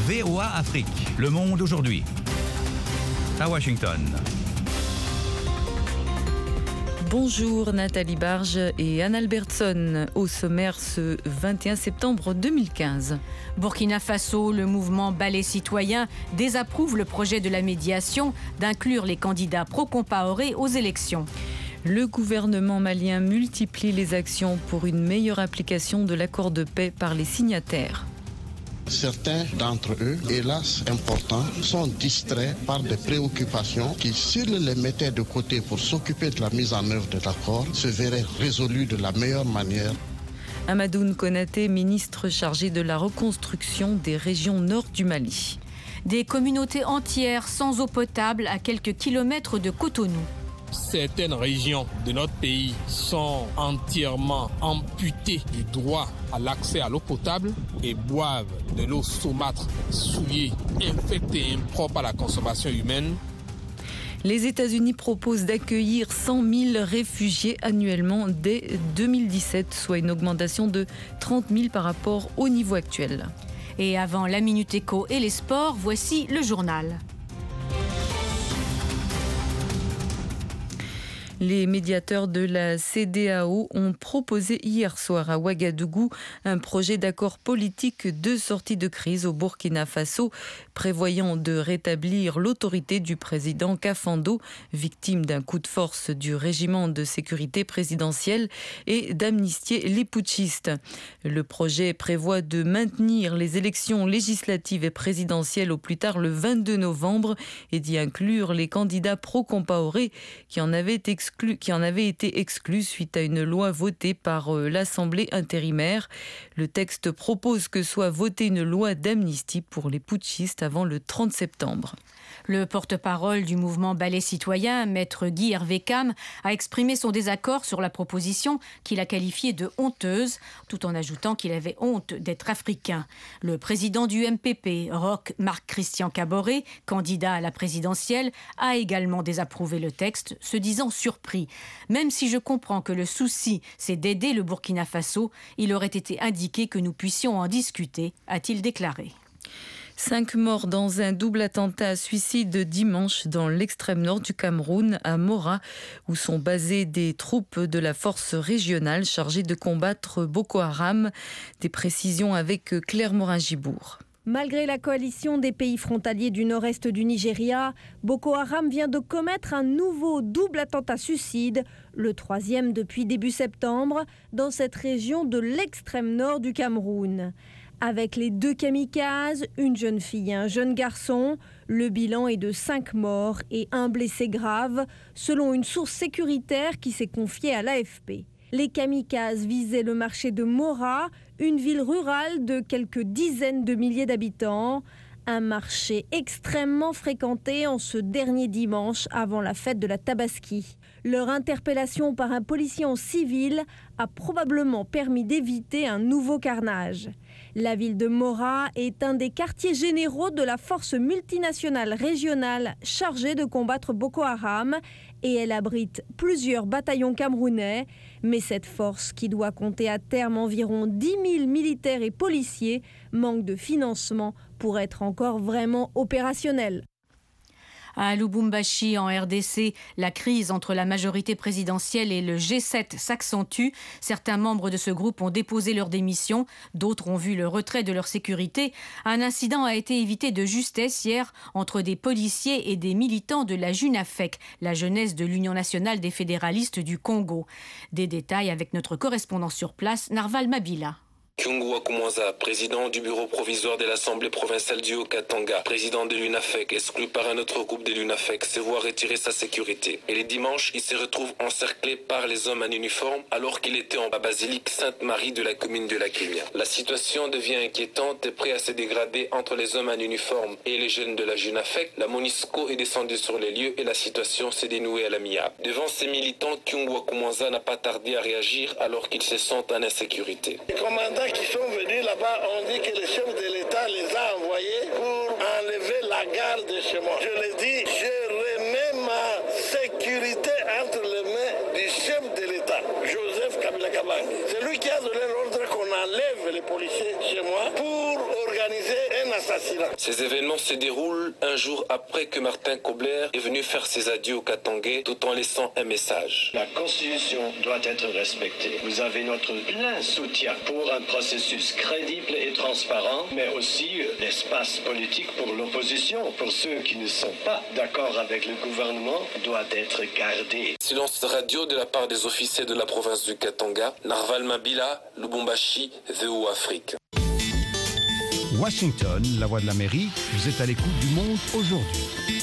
VOA Afrique, le monde aujourd'hui. À Washington. Bonjour Nathalie Barge et Anne Albertson. Au sommaire ce 21 septembre 2015. Burkina Faso, le mouvement Balai Citoyen désapprouve le projet de la médiation d'inclure les candidats pro-Compaoré aux élections. Le gouvernement malien multiplie les actions pour une meilleure application de l'accord de paix par les signataires. Certains d'entre eux, hélas importants, sont distraits par des préoccupations qui, s'ils les mettaient de côté pour s'occuper de la mise en œuvre de l'accord, se verraient résolues de la meilleure manière. Amadoune Konaté, ministre chargé de la reconstruction des régions nord du Mali. Des communautés entières sans eau potable à quelques kilomètres de Cotonou. Certaines régions de notre pays sont entièrement amputées du droit à l'accès à l'eau potable et boivent de l'eau saumâtre, souillée, infectée et impropre à la consommation humaine. Les États-Unis proposent d'accueillir 100 000 réfugiés annuellement dès 2017, soit une augmentation de 30 000 par rapport au niveau actuel. Et avant la Minute Éco et les sports, voici le journal. Les médiateurs de la CEDEAO ont proposé hier soir à Ouagadougou un projet d'accord politique de sortie de crise au Burkina Faso, prévoyant de rétablir l'autorité du président Kafando, victime d'un coup de force du régiment de sécurité présidentielle, et d'amnistier les putschistes. Le projet prévoit de maintenir les élections législatives et présidentielles au plus tard le 22 novembre et d'y inclure les candidats pro-Compaoré qui en avaient été exclus suite à une loi votée par l'Assemblée intérimaire. Le texte propose que soit votée une loi d'amnistie pour les putschistes avant le 30 septembre. Le porte-parole du mouvement Balai Citoyen, maître Guy Hervé Cam, a exprimé son désaccord sur la proposition qu'il a qualifiée de honteuse, tout en ajoutant qu'il avait honte d'être africain. Le président du MPP, Roch Marc-Christian Kaboré, candidat à la présidentielle, a également désapprouvé le texte, se disant surpris. Même si je comprends que le souci, c'est d'aider le Burkina Faso, il aurait été indiqué que nous puissions en discuter, a-t-il déclaré. 5 morts dans un double attentat suicide dimanche dans l'extrême nord du Cameroun, à Mora, où sont basées des troupes de la force régionale chargée de combattre Boko Haram. Des précisions avec Claire Morin-Gibourg. Malgré la coalition des pays frontaliers du nord-est du Nigeria, Boko Haram vient de commettre un nouveau double attentat suicide, le 3e depuis début septembre, dans cette région de l'extrême nord du Cameroun. Avec les 2 kamikazes, une jeune fille et un jeune garçon, le bilan est de 5 morts et 1 blessé grave, selon une source sécuritaire qui s'est confiée à l'AFP. Les kamikazes visaient le marché de Mora, une ville rurale de quelques dizaines de milliers d'habitants. Un marché extrêmement fréquenté en ce dernier dimanche avant la fête de la Tabaski. Leur interpellation par un policier en civil a probablement permis d'éviter un nouveau carnage. La ville de Mora est un des quartiers généraux de la force multinationale régionale chargée de combattre Boko Haram et elle abrite plusieurs bataillons camerounais. Mais cette force, qui doit compter à terme environ 10 000 militaires et policiers, manque de financement pour être encore vraiment opérationnelle. À Lubumbashi, en RDC, la crise entre la majorité présidentielle et le G7 s'accentue. Certains membres de ce groupe ont déposé leur démission, d'autres ont vu le retrait de leur sécurité. Un incident a été évité de justesse hier entre des policiers et des militants de la JUNAFEC, la jeunesse de l'Union nationale des fédéralistes du Congo. Des détails avec notre correspondant sur place, Narval Mabila. Kyungu Wakumwanza, président du bureau provisoire de l'Assemblée provinciale du Haut-Katanga, président de l'UNAFEC, exclu par un autre groupe de l'UNAFEC, se voit retirer sa sécurité. Et les dimanches, il se retrouve encerclé par les hommes en uniforme alors qu'il était en basilique Sainte-Marie de la commune de Lakinia. La situation devient inquiétante et prête à se dégrader entre les hommes en uniforme et les jeunes de la JUNAFEC. La MONUSCO est descendue sur les lieux et la situation s'est dénouée à l'amiable. Devant ces militants, Kyungu Wakumwanza n'a pas tardé à réagir alors qu'ils se sentent en insécurité. Qui sont venus là-bas, on dit que le chef de l'État les a envoyés pour enlever la garde de chez moi. Je le dis, je remets ma sécurité entre les mains du chef de l'État, Joseph Kabila Kabange. C'est lui qui a donné l'ordre qu'on enlève les policiers chez moi pour organiser un assassinat. Ces événements se déroulent un jour après que Martin Kobler est venu faire ses adieux au Katangais tout en laissant un message. La Constitution doit être respectée. Vous avez notre plein soutien pour un processus crédible et transparent, mais aussi l'espace politique pour l'opposition, pour ceux qui ne sont pas d'accord avec le gouvernement, doit être gardé. Silence radio de la part des officiers de la province du Katanga, Narval Mabila, Lubumbashi, VOA Afrique. Washington, la voix de l'Amérique, vous êtes à l'écoute du Monde aujourd'hui.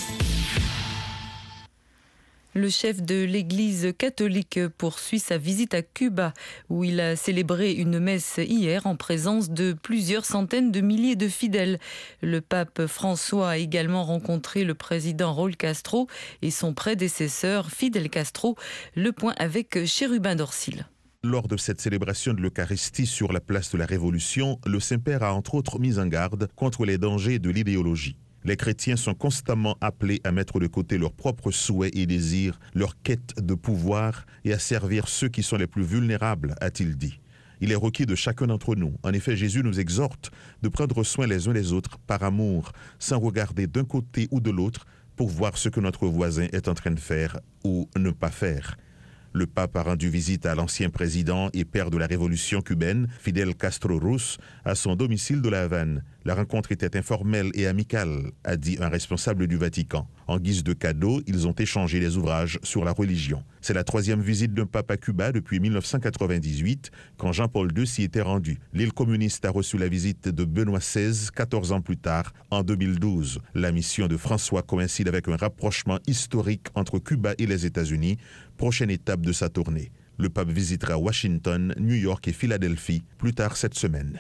Le chef de l'Église catholique poursuit sa visite à Cuba, où il a célébré une messe hier en présence de plusieurs centaines de milliers de fidèles. Le pape François a également rencontré le président Raúl Castro et son prédécesseur Fidel Castro. Le point avec Chérubin Dorsil. Lors de cette célébration de l'Eucharistie sur la place de la Révolution, le Saint-Père a entre autres mis en garde contre les dangers de l'idéologie. Les chrétiens sont constamment appelés à mettre de côté leurs propres souhaits et désirs, leur quête de pouvoir et à servir ceux qui sont les plus vulnérables, a-t-il dit. Il est requis de chacun d'entre nous. En effet, Jésus nous exhorte de prendre soin les uns des autres par amour, sans regarder d'un côté ou de l'autre pour voir ce que notre voisin est en train de faire ou ne pas faire. Le pape a rendu visite à l'ancien président et père de la révolution cubaine, Fidel Castro Ruz, à son domicile de La Havane. La rencontre était informelle et amicale, a dit un responsable du Vatican. En guise de cadeau, ils ont échangé des ouvrages sur la religion. C'est la 3e visite d'un pape à Cuba depuis 1998, quand Jean-Paul II s'y était rendu. L'île communiste a reçu la visite de Benoît XVI 14 ans plus tard, en 2012. La mission de François coïncide avec un rapprochement historique entre Cuba et les États-Unis, prochaine étape de sa tournée. Le pape visitera Washington, New York et Philadelphie plus tard cette semaine.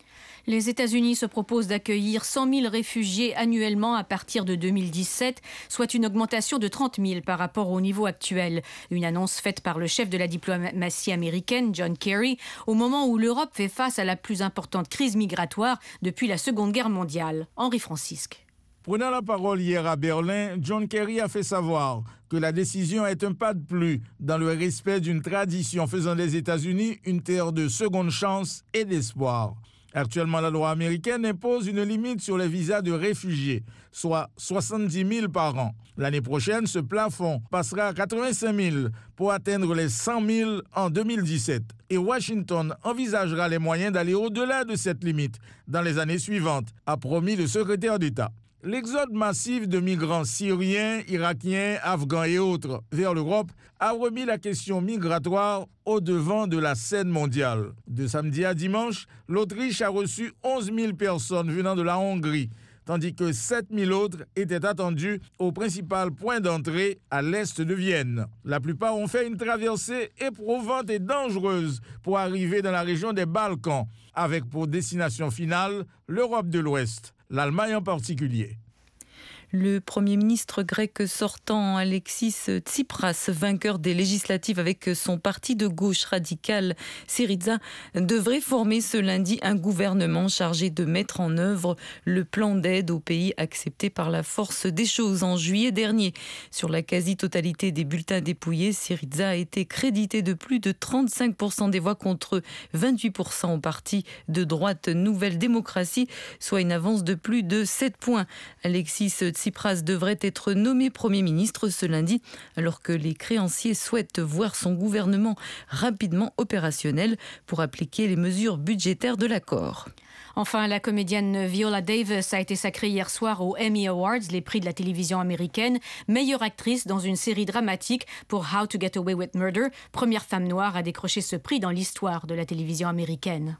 Les États-Unis se proposent d'accueillir 100 000 réfugiés annuellement à partir de 2017, soit une augmentation de 30 000 par rapport au niveau actuel. Une annonce faite par le chef de la diplomatie américaine, John Kerry, au moment où l'Europe fait face à la plus importante crise migratoire depuis la Seconde Guerre mondiale. Henri Francisque. Prenant la parole hier à Berlin, John Kerry a fait savoir que la décision est un pas de plus dans le respect d'une tradition faisant des États-Unis une terre de seconde chance et d'espoir. Actuellement, la loi américaine impose une limite sur les visas de réfugiés, soit 70 000 par an. L'année prochaine, ce plafond passera à 85 000 pour atteindre les 100 000 en 2017. Et Washington envisagera les moyens d'aller au-delà de cette limite dans les années suivantes, a promis le secrétaire d'État. L'exode massif de migrants syriens, irakiens, afghans et autres vers l'Europe a remis la question migratoire au devant de la scène mondiale. De samedi à dimanche, l'Autriche a reçu 11 000 personnes venant de la Hongrie, tandis que 7 000 autres étaient attendus au principal point d'entrée à l'est de Vienne. La plupart ont fait une traversée éprouvante et dangereuse pour arriver dans la région des Balkans, avec pour destination finale l'Europe de l'Ouest. L'Allemagne en particulier. Le Premier ministre grec sortant, Alexis Tsipras, vainqueur des législatives avec son parti de gauche radical, Syriza, devrait former ce lundi un gouvernement chargé de mettre en œuvre le plan d'aide au pays accepté par la force des choses en juillet dernier. Sur la quasi-totalité des bulletins dépouillés, Syriza a été crédité de plus de 35% des voix contre 28% au parti de droite Nouvelle Démocratie, soit une avance de plus de 7 points. Alexis Tsipras devrait être nommé Premier ministre ce lundi, alors que les créanciers souhaitent voir son gouvernement rapidement opérationnel pour appliquer les mesures budgétaires de l'accord. Enfin, la comédienne Viola Davis a été sacrée hier soir aux Emmy Awards, les prix de la télévision américaine, meilleure actrice dans une série dramatique pour How to Get Away with Murder, première femme noire à décrocher ce prix dans l'histoire de la télévision américaine.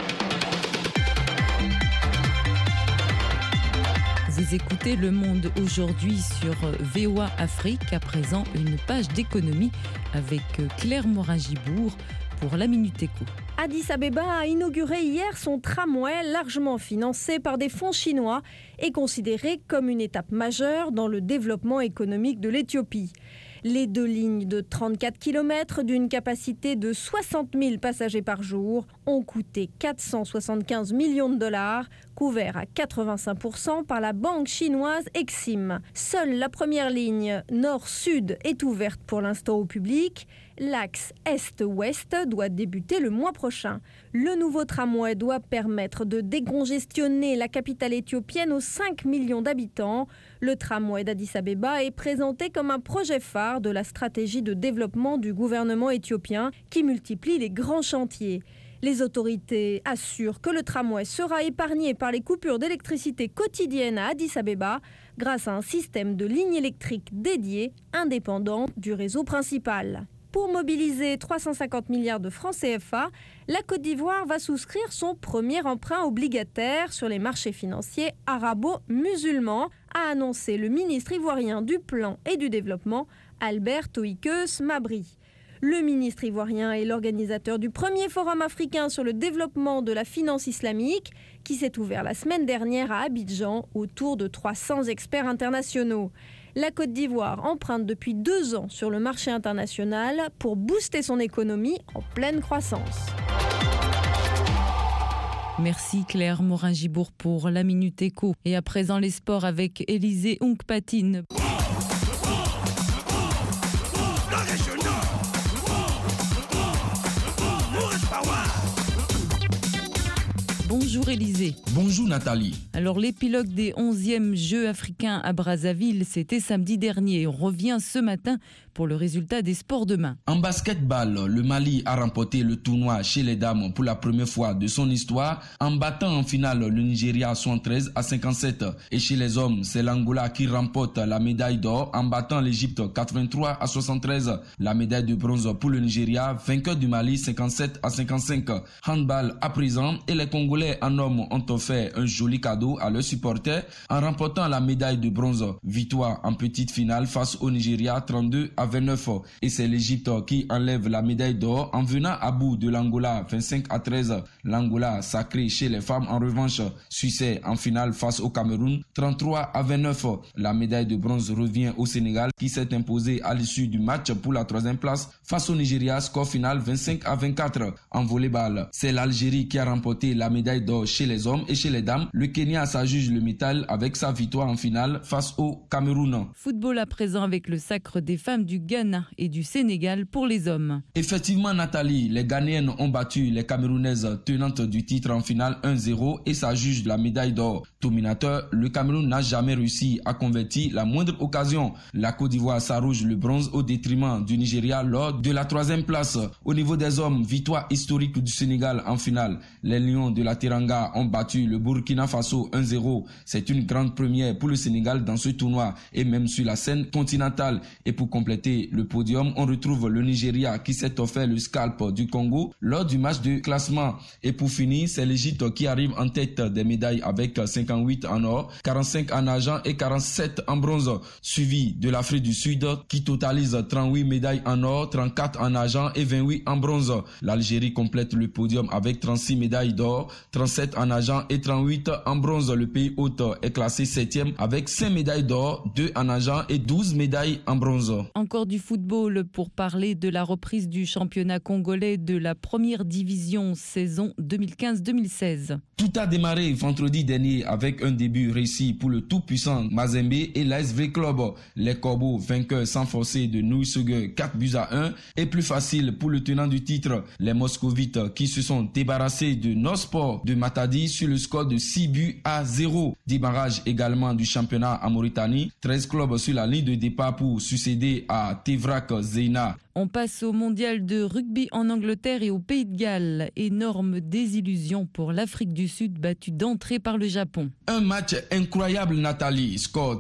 Vous écoutez Le Monde aujourd'hui sur VOA Afrique. À présent, une page d'économie avec Claire Morin-Gibourg pour la Minute Éco. Addis Abeba a inauguré hier son tramway largement financé par des fonds chinois et considéré comme une étape majeure dans le développement économique de l'Éthiopie. Les 2 lignes de 34 km d'une capacité de 60 000 passagers par jour ont coûté 475 millions de dollars couvert à 85% par la banque chinoise Exim. Seule la première ligne nord-sud est ouverte pour l'instant au public. L'axe est-ouest doit débuter le mois prochain. Le nouveau tramway doit permettre de décongestionner la capitale éthiopienne aux 5 millions d'habitants. Le tramway d'Addis Abeba est présenté comme un projet phare de la stratégie de développement du gouvernement éthiopien qui multiplie les grands chantiers. Les autorités assurent que le tramway sera épargné par les coupures d'électricité quotidiennes à Addis Abeba grâce à un système de lignes électriques dédiées, indépendant du réseau principal. Pour mobiliser 350 milliards de francs CFA, la Côte d'Ivoire va souscrire son premier emprunt obligataire sur les marchés financiers arabo-musulmans, a annoncé le ministre ivoirien du Plan et du Développement, Albert Toïkeus Mabri. Le ministre ivoirien est l'organisateur du premier forum africain sur le développement de la finance islamique qui s'est ouvert la semaine dernière à Abidjan autour de 300 experts internationaux. La Côte d'Ivoire emprunte depuis 2 ans sur le marché international pour booster son économie en pleine croissance. Merci Claire Morin-Gibour pour la Minute Éco. Et à présent les sports avec Élisée Oungpatine. Bonjour Élisée. Bonjour Nathalie. Alors l'épilogue des 11e Jeux africains à Brazzaville, c'était samedi dernier. On revient ce matin pour le résultat des sports de main. En basketball, le Mali a remporté le tournoi chez les dames pour la première fois de son histoire en battant en finale le Nigeria 73-57. Et chez les hommes, c'est l'Angola qui remporte la médaille d'or en battant l'Égypte 83-73. La médaille de bronze pour le Nigeria, vainqueur du Mali 57-55. Handball à présent et les Congolais en hommes ont offert un joli cadeau à leurs supporters en remportant la médaille de bronze. Victoire en petite finale face au Nigeria 32-29. Et c'est l'Égypte qui enlève la médaille d'or en venant à bout de l'Angola 25-13. L'Angola sacré chez les femmes en revanche succès en finale face au Cameroun 33-29. La médaille de bronze revient au Sénégal qui s'est imposé à l'issue du match pour la 3e place face au Nigeria, score final 25-24. En volleyball, c'est l'Algérie qui a remporté la médaille d'or chez les hommes et chez les dames. Le Kenya s'ajuge le métal avec sa victoire en finale face au Cameroun. Football à présent avec le sacre des femmes du Ghana et du Sénégal pour les hommes. Effectivement Nathalie, les Ghanéennes ont battu les Camerounaises tenantes du titre en finale 1-0 et s'ajuge la médaille d'or. Dominateur, le Cameroun n'a jamais réussi à convertir la moindre occasion. La Côte d'Ivoire s'arroge le bronze au détriment du Nigeria lors de la 3e place. Au niveau des hommes, victoire historique du Sénégal en finale. Les Lions de la Teranga ont battu le Burkina Faso 1-0. C'est une grande première pour le Sénégal dans ce tournoi et même sur la scène continentale. Et pour compléter le podium, on retrouve le Nigeria qui s'est offert le scalp du Congo lors du match de classement. Et pour finir, c'est l'Égypte qui arrive en tête des médailles avec 58 en or, 45 en argent et 47 en bronze, suivi de l'Afrique du Sud qui totalise 38 médailles en or, 34 en argent et 28 en bronze. L'Algérie complète le podium avec 36 médailles d'or, 37 en argent et 38 en bronze. Le pays hôte est classé 7e avec 5 médailles d'or, 2 en argent et 12 médailles en bronze. Encore du football pour parler de la reprise du championnat congolais de la première division saison 2015-2016. Tout a démarré vendredi dernier avec un début réussi pour le tout-puissant Mazembe et l'ASV Club. Les Corbeaux vainqueurs sans forcer de Nouissugue 4-1 et plus facile pour le tenant du titre, les Moscovites qui se sont débarrassés de Nosport de Matadi sur le score de 6-0. Démarrage également du championnat en Mauritanie, 13 clubs sur la ligne de départ pour succéder à Tevrak Zeina. On passe au mondial de rugby en Angleterre et au Pays de Galles. Énorme désillusion pour l'Afrique du Sud battue d'entrée par le Japon. Un match incroyable Nathalie, score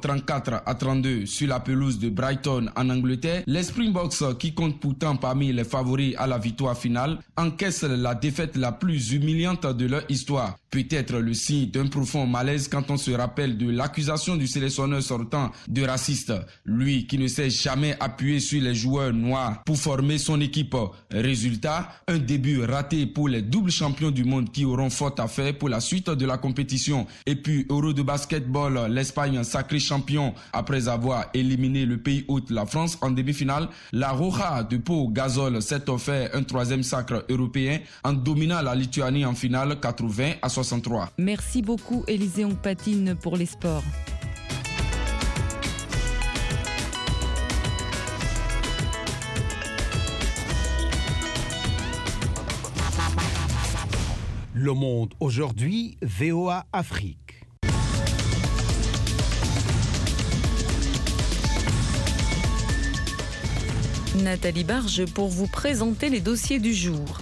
34-32 sur la pelouse de Brighton en Angleterre. Les Springboks qui comptent pourtant parmi les favoris à la victoire finale encaissent la défaite la plus humiliante de leur histoire. Peut-être le signe d'un profond malaise quand on se rappelle de l'accusation du sélectionneur sortant de raciste. Lui qui ne s'est jamais appuyé sur les joueurs noirs pour former son équipe. Résultat, un début raté pour les doubles champions du monde qui auront fort à faire pour la suite de la compétition. Et puis, Euro de basketball, l'Espagne sacré champion après avoir éliminé le pays hôte, la France, en demi-finale. La Roja de Pau Gasol s'est offert un 3e sacre européen en dominant la Lituanie en finale 80-60. 1963. Merci beaucoup Élisée Ongpatine pour les sports. Le Monde aujourd'hui, VOA Afrique. Nathalie Barge pour vous présenter les dossiers du jour.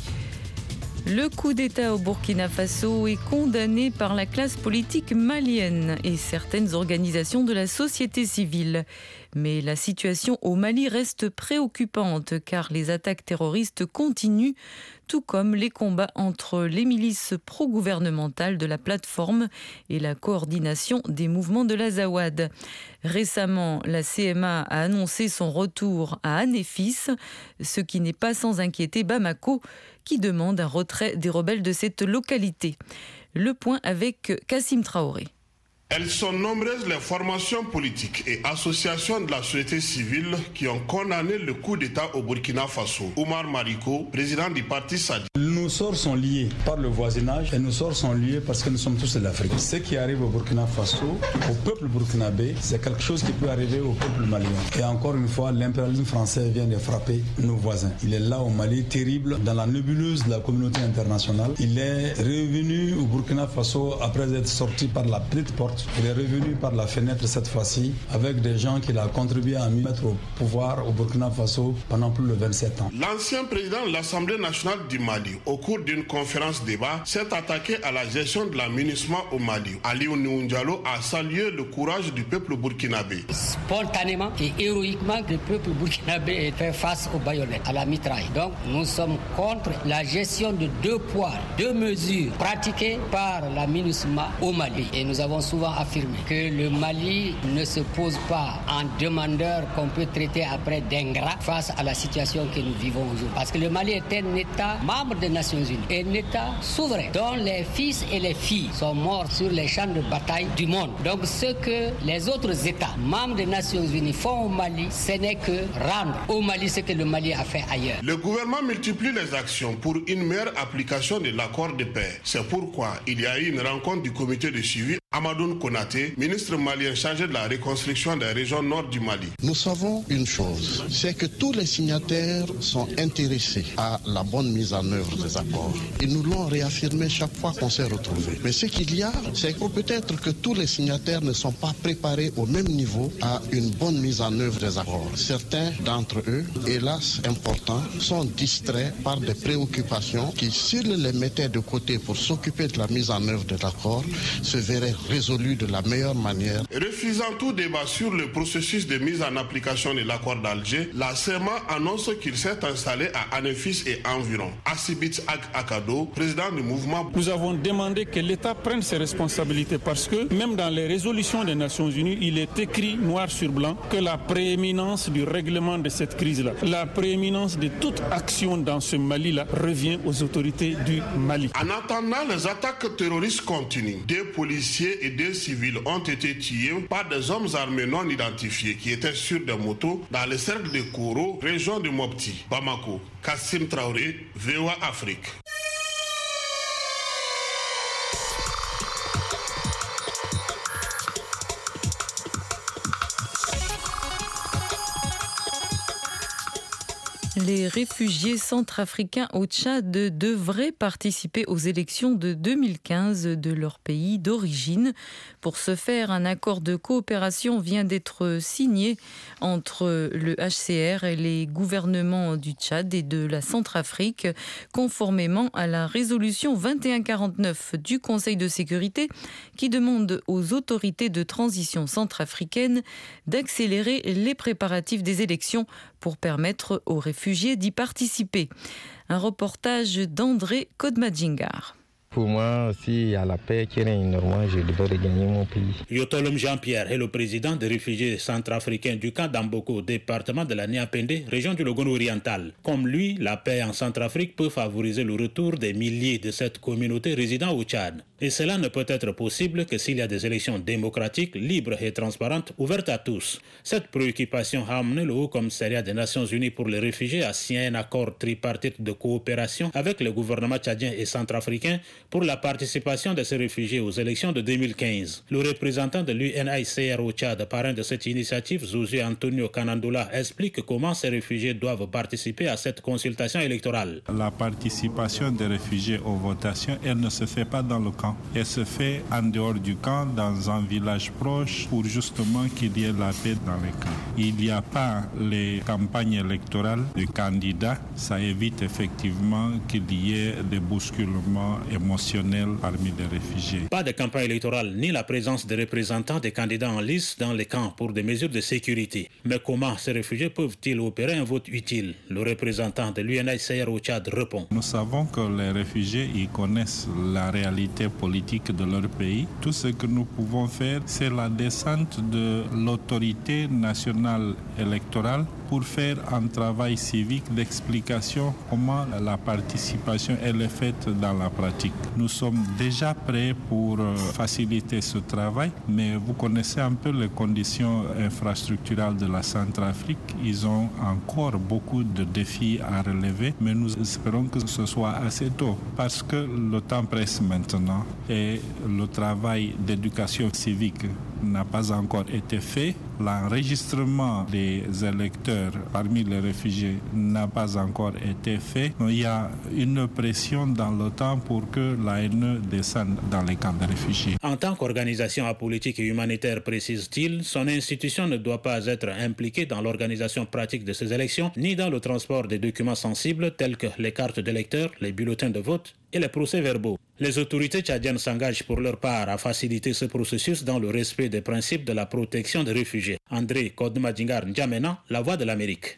Le coup d'État au Burkina Faso est condamné par la classe politique malienne et certaines organisations de la société civile. Mais la situation au Mali reste préoccupante car les attaques terroristes continuent, tout comme les combats entre les milices pro-gouvernementales de la plateforme et la coordination des mouvements de l'Azawad. Récemment, la CMA a annoncé son retour à Anéfis, ce qui n'est pas sans inquiéter Bamako, qui demande un retrait des rebelles de cette localité. Le point avec Kassim Traoré. Elles sont nombreuses les formations politiques et associations de la société civile qui ont condamné le coup d'État au Burkina Faso. Oumar Mariko, président du parti Sadi. Nos sorts sont liés par le voisinage et nos sorts sont liés parce que nous sommes tous de l'Afrique. Ce qui arrive au Burkina Faso, au peuple burkinabé, c'est quelque chose qui peut arriver au peuple malien. Et encore une fois, l'impérialisme français vient de frapper nos voisins. Il est là au Mali, terrible, dans la nébuleuse de la communauté internationale. Il est revenu au Burkina Faso après être sorti par la petite porte. Il est revenu par la fenêtre cette fois-ci avec des gens qu'il a contribué à mettre au pouvoir au Burkina Faso pendant plus de 27 ans. L'ancien président de l'Assemblée nationale du Mali, au cours d'une conférence débat, s'est attaqué à la gestion de la MINUSMA au Mali. Aliou Ndiallo a salué le courage du peuple burkinabé. Spontanément et héroïquement, le peuple burkinabé fait face aux baïonnettes, à la mitraille. Donc nous sommes contre la gestion de 2 poids, 2 mesures pratiquées par la MINUSMA au Mali. Et nous avons souvent affirmé que le Mali ne se pose pas en demandeur qu'on peut traiter après d'ingrat face à la situation que nous vivons aujourd'hui. Parce que le Mali est un État membre des Nations Unies, un État souverain dont les fils et les filles sont morts sur les champs de bataille du monde. Donc ce que les autres États membres des Nations Unies font au Mali, ce n'est que rendre au Mali ce que le Mali a fait ailleurs. Le gouvernement multiplie les actions pour une meilleure application de l'accord de paix. C'est pourquoi il y a eu une rencontre du comité de suivi. Amadoun Konaté, ministre malien chargé de la reconstruction des régions nord du Mali. Nous savons une chose, c'est que tous les signataires sont intéressés à la bonne mise en œuvre des accords. Ils nous l'ont réaffirmé chaque fois qu'on s'est retrouvés. Mais ce qu'il y a, c'est que peut-être que tous les signataires ne sont pas préparés au même niveau à une bonne mise en œuvre des accords. Certains d'entre eux, hélas importants, sont distraits par des préoccupations qui, s'ils les mettaient de côté pour s'occuper de la mise en œuvre des accords, se verraient résolu de la meilleure manière. Refusant tout débat sur le processus de mise en application de l'accord d'Alger, la CEMA annonce qu'il s'est installé à Anéfis et environ. Assibit Akado, président du mouvement. Nous avons demandé que l'État prenne ses responsabilités parce que même dans les résolutions des Nations Unies, il est écrit noir sur blanc que la prééminence du règlement de cette crise-là, la prééminence de toute action dans ce Mali-là revient aux autorités du Mali. En attendant, les attaques terroristes continuent. Des policiers et 2 civils ont été tués par des hommes armés non identifiés qui étaient sur des motos dans le cercle de Koro, région de Mopti. Bamako, Kassim Traoré, VOA Afrique. Les réfugiés centrafricains au Tchad devraient participer aux élections de 2015 de leur pays d'origine. Pour ce faire, un accord de coopération vient d'être signé entre le HCR et les gouvernements du Tchad et de la Centrafrique, conformément à la résolution 2149 du Conseil de sécurité qui demande aux autorités de transition centrafricaines d'accélérer les préparatifs des élections pour permettre aux réfugiés d'y participer. Un reportage d'André Kodmadjingar. Pour moi, s'il y a la paix qui règne normalement, je devrais regagner mon pays. Yotolom Jean-Pierre est le président des réfugiés centrafricains du camp d'Amboko, département de la Niapende, région du Logone oriental. Comme lui, la paix en Centrafrique peut favoriser le retour des milliers de cette communauté résidant au Tchad. Et cela ne peut être possible que s'il y a des élections démocratiques, libres et transparentes, ouvertes à tous. Cette préoccupation a amené le Haut Commissariat des Nations Unies pour les réfugiés à signer un accord tripartite de coopération avec le gouvernement tchadien et centrafricain pour la participation de ces réfugiés aux élections de 2015. Le représentant de l'UNHCR au Tchad, parrain de cette initiative, Zouzou Antonio Kanandoula, explique comment ces réfugiés doivent participer à cette consultation électorale. La participation des réfugiés aux votations, elle ne se fait pas dans le camp. Elle se fait en dehors du camp, dans un village proche, pour justement qu'il y ait la paix dans les camps. Il n'y a pas les campagnes électorales de candidats. Ça évite effectivement qu'il y ait des bousculements émotionnels parmi les réfugiés. Pas de campagne électorale ni la présence des représentants des candidats en lice dans les camps pour des mesures de sécurité. Mais comment ces réfugiés peuvent-ils opérer un vote utile? Le représentant de l'UNHCR au Tchad répond. Nous savons que les réfugiés, ils connaissent la réalité politique de leur pays. Tout ce que nous pouvons faire, c'est la descente de l'autorité nationale électorale pour faire un travail civique d'explication comment la participation elle est faite dans la pratique. Nous sommes déjà prêts pour faciliter ce travail, mais vous connaissez un peu les conditions infrastructurales de la Centrafrique. Ils ont encore beaucoup de défis à relever, mais nous espérons que ce soit assez tôt parce que le temps presse maintenant et le travail d'éducation civique n'a pas encore été fait. L'enregistrement des électeurs parmi les réfugiés n'a pas encore été fait. Il y a une pression dans le temps pour que l'ANE descende dans les camps de réfugiés. En tant qu'organisation apolitique et humanitaire, précise-t-il, son institution ne doit pas être impliquée dans l'organisation pratique de ces élections, ni dans le transport des documents sensibles tels que les cartes d'électeurs, les bulletins de vote et les procès-verbaux. Les autorités tchadiennes s'engagent pour leur part à faciliter ce processus dans le respect des principes de la protection des réfugiés. André Kodmadingar N'Djamena, La Voix de l'Amérique.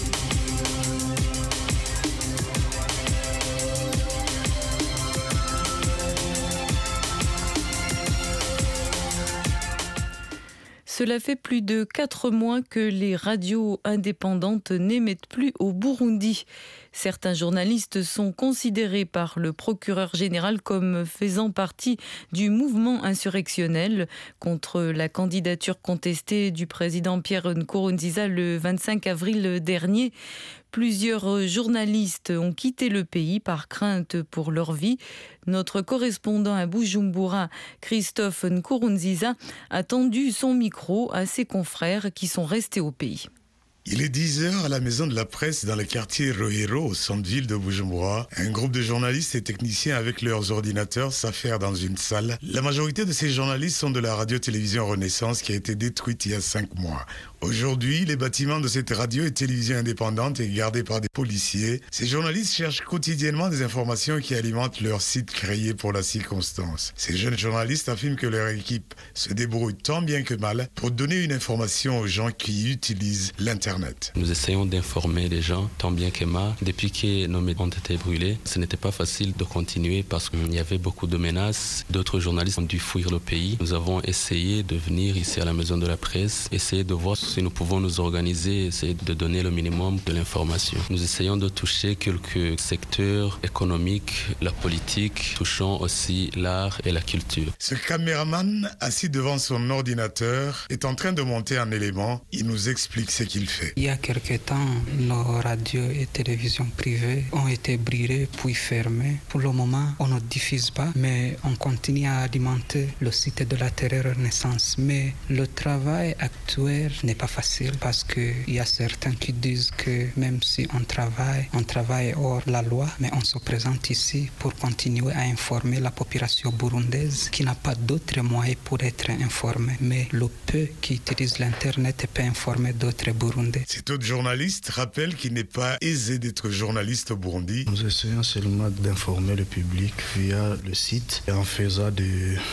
Cela fait plus de 4 mois que les radios indépendantes n'émettent plus au Burundi. Certains journalistes sont considérés par le procureur général comme faisant partie du mouvement insurrectionnel contre la candidature contestée du président Pierre Nkurunziza le 25 avril dernier. Plusieurs journalistes ont quitté le pays par crainte pour leur vie. Notre correspondant à Bujumbura, Christophe Nkurunziza, a tendu son micro à ses confrères qui sont restés au pays. Il est 10h à la maison de la presse dans le quartier Rohero, au centre-ville de Bujumbura. Un groupe de journalistes et techniciens avec leurs ordinateurs s'affairent dans une salle. La majorité de ces journalistes sont de la radio-télévision Renaissance qui a été détruite il y a 5 mois. Aujourd'hui, les bâtiments de cette radio et télévision indépendante est gardé par des policiers. Ces journalistes cherchent quotidiennement des informations qui alimentent leur site créé pour la circonstance. Ces jeunes journalistes affirment que leur équipe se débrouille tant bien que mal pour donner une information aux gens qui utilisent l'Internet. Nous essayons d'informer les gens tant bien que mal. Depuis que nos médias ont été brûlés, ce n'était pas facile de continuer parce qu'il y avait beaucoup de menaces. D'autres journalistes ont dû fuir le pays. Nous avons essayé de venir ici à la maison de la presse, essayer de voir si nous pouvons nous organiser, essayer de donner le minimum de l'information. Nous essayons de toucher quelques secteurs économiques, la politique, touchant aussi l'art et la culture. Ce caméraman, assis devant son ordinateur, est en train de monter un élément. Il nous explique ce qu'il fait. Il y a quelque temps, nos radios et télévisions privées ont été brûlées puis fermées. Pour le moment, on ne diffuse pas, mais on continue à alimenter le site de la Télé Renaissance. Mais le travail actuel n'est pas facile parce qu'il y a certains qui disent que même si on travaille hors la loi, mais on se présente ici pour continuer à informer la population burundaise qui n'a pas d'autres moyens pour être informée. Mais le peu qui utilise l'Internet peut informer d'autres Burundais. Cet autre journaliste rappelle qu'il n'est pas aisé d'être journaliste au Burundi. Nous essayons seulement d'informer le public via le site et en faisant des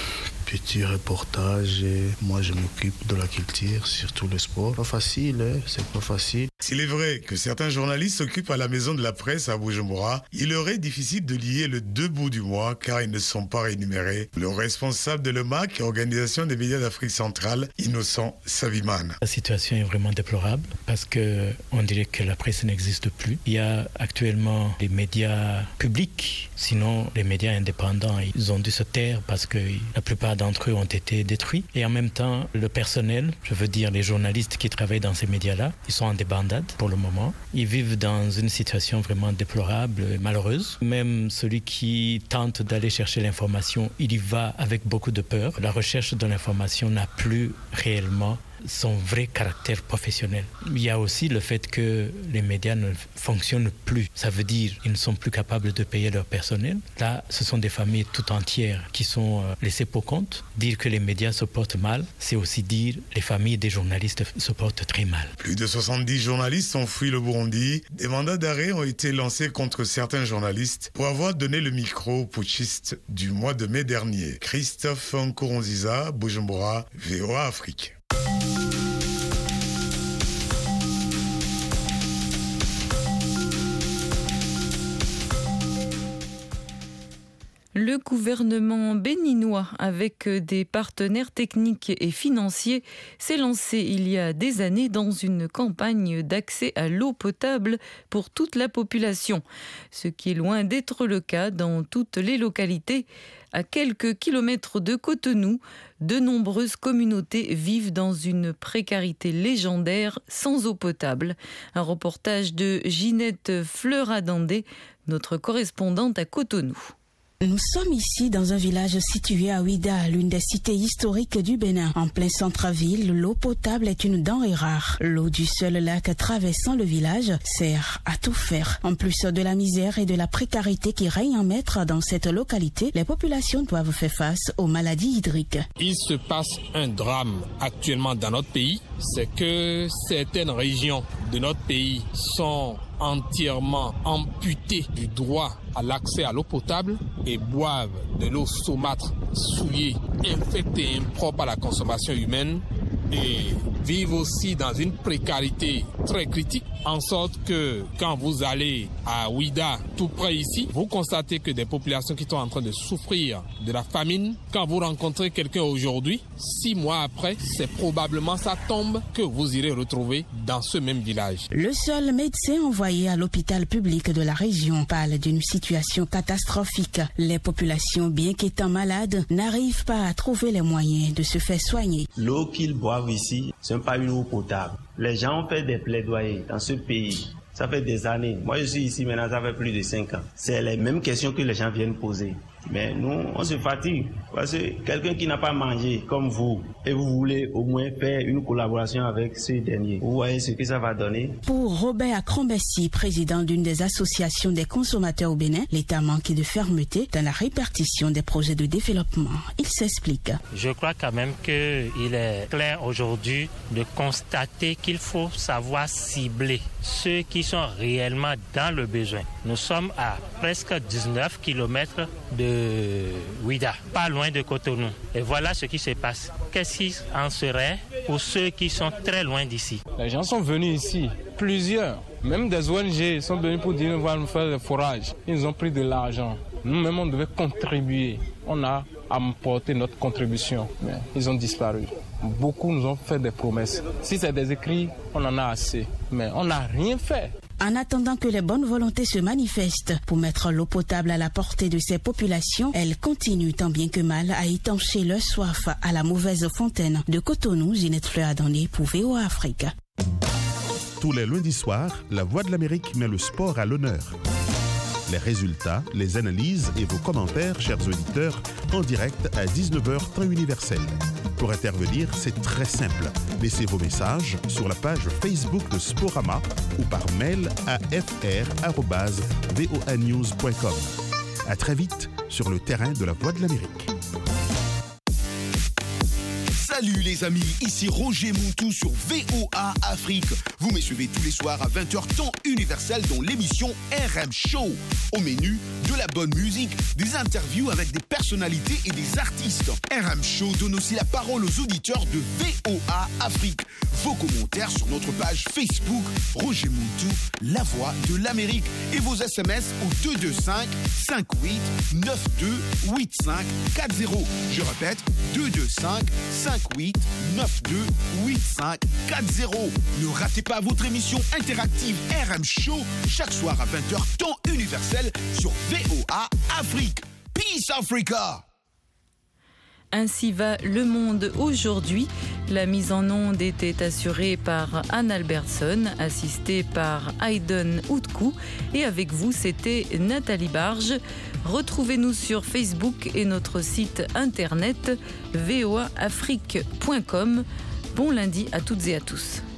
petits reportages. Et moi, je m'occupe de la culture, surtout le sport. Pas facile, hein? C'est pas facile. S'il est vrai que certains journalistes s'occupent à la maison de la presse à Bujumbura, il leur est difficile de lier les 2 bouts du mois car ils ne sont pas rémunérés. Le responsable de l'EMAC, Organisation des médias d'Afrique centrale, Innocent Saviman. La situation est vraiment déplorable parce qu'on dirait que la presse n'existe plus. Il y a actuellement des médias publics, sinon les médias indépendants, ils ont dû se taire parce que la plupart d'entre eux ont été détruits. Et en même temps, le personnel, je veux dire les journalistes qui travaillent dans ces médias-là, ils sont en débandade pour le moment. Ils vivent dans une situation vraiment déplorable et malheureuse. Même celui qui tente d'aller chercher l'information, il y va avec beaucoup de peur. La recherche de l'information n'a plus réellement son vrai caractère professionnel. Il y a aussi le fait que les médias ne fonctionnent plus. Ça veut dire qu'ils ne sont plus capables de payer leur personnel. Là, ce sont des familles tout entières qui sont laissées pour compte. Dire que les médias se portent mal, c'est aussi dire que les familles des journalistes se portent très mal. Plus de 70 journalistes ont fui le Burundi. Des mandats d'arrêt ont été lancés contre certains journalistes pour avoir donné le micro aux putschistes du mois de mai dernier. Christophe Nkurunziza, Bujumbura, VOA Afrique. Le gouvernement béninois, avec des partenaires techniques et financiers, s'est lancé il y a des années dans une campagne d'accès à l'eau potable pour toute la population, ce qui est loin d'être le cas dans toutes les localités. À quelques kilomètres de Cotonou, de nombreuses communautés vivent dans une précarité légendaire sans eau potable. Un reportage de Ginette Fleuradandé, notre correspondante à Cotonou. Nous sommes ici dans un village situé à Ouida, l'une des cités historiques du Bénin. En plein centre-ville, l'eau potable est une denrée rare. L'eau du seul lac traversant le village sert à tout faire. En plus de la misère et de la précarité qui règne en maître dans cette localité, les populations doivent faire face aux maladies hydriques. Il se passe un drame actuellement dans notre pays, c'est que certaines régions de notre pays sont entièrement amputées du droit à l'accès à l'eau potable et boivent de l'eau saumâtre, souillée, infecte et impropre à la consommation humaine et vivent aussi dans une précarité très critique, en sorte que quand vous allez à Ouida, tout près ici, vous constatez que des populations qui sont en train de souffrir de la famine, quand vous rencontrez quelqu'un aujourd'hui, 6 mois après, c'est probablement sa tombe que vous irez retrouver dans ce même village. Le seul médecin envoyé à l'hôpital public de la région parle d'une situation catastrophique. Les populations, bien qu'étant malades, n'arrivent pas à trouver les moyens de se faire soigner. L'eau qu'ils boivent ici, ce n'est pas une eau potable. Les gens ont fait des plaidoyers dans ce pays. Ça fait des années. Moi, je suis ici maintenant, ça fait plus de 5 ans. C'est les mêmes questions que les gens viennent poser. Mais nous, on se fatigue. Parce que quelqu'un qui n'a pas mangé comme vous, et vous voulez au moins faire une collaboration avec ce dernier, vous voyez ce que ça va donner. Pour Robert Akrombessi, président d'une des associations des consommateurs au Bénin, l'État manque de fermeté dans la répartition des projets de développement. Il s'explique. Je crois quand même qu'il est clair aujourd'hui de constater qu'il faut savoir cibler ceux qui sont réellement dans le besoin. Nous sommes à presque 19 km de Ouida, pas loin de Cotonou. Et voilà ce qui se passe. Qu'est-ce qui en serait pour ceux qui sont très loin d'ici? Les gens sont venus ici, plusieurs. Même des ONG sont venus pour dire qu'on va nous faire des forages. Ils ont pris de l'argent. Nous-mêmes, on devait contribuer. On a apporté notre contribution, mais ils ont disparu. Beaucoup nous ont fait des promesses. Si c'est des écrits, on en a assez. Mais on n'a rien fait. En attendant que les bonnes volontés se manifestent pour mettre l'eau potable à la portée de ces populations, elles continuent tant bien que mal à étancher leur soif à la mauvaise fontaine. De Cotonou, Ginette Fleuradandé pour VOA Afrique. Tous les lundis soirs, La Voix de l'Amérique met le sport à l'honneur. Les résultats, les analyses et vos commentaires, chers auditeurs, en direct à 19h temps universel. Pour intervenir, c'est très simple. Laissez vos messages sur la page Facebook de Sporama ou par mail à fr@voanews.com. À très vite sur le terrain de La Voix de l'Amérique. Salut les amis, ici Roger Montou sur VOA Afrique. Vous me suivez tous les soirs à 20h temps universel dans l'émission RM Show. Au menu, de la bonne musique, des interviews avec des personnalités et des artistes. RM Show donne aussi la parole aux auditeurs de VOA Afrique. Vos commentaires sur notre page Facebook Roger Montou, la voix de l'Amérique. Et vos SMS au 225 58 92 85 40. Je répète, 225 58 92 85 40. Ne ratez pas votre émission interactive RM Show chaque soir à 20h temps universel sur VOA Afrique. Peace Africa! Ainsi va le monde aujourd'hui. La mise en onde était assurée par Anne Albertson, assistée par Aiden Outkou. Et avec vous, c'était Nathalie Barge. Retrouvez-nous sur Facebook et notre site internet voaafrique.com. Bon lundi à toutes et à tous.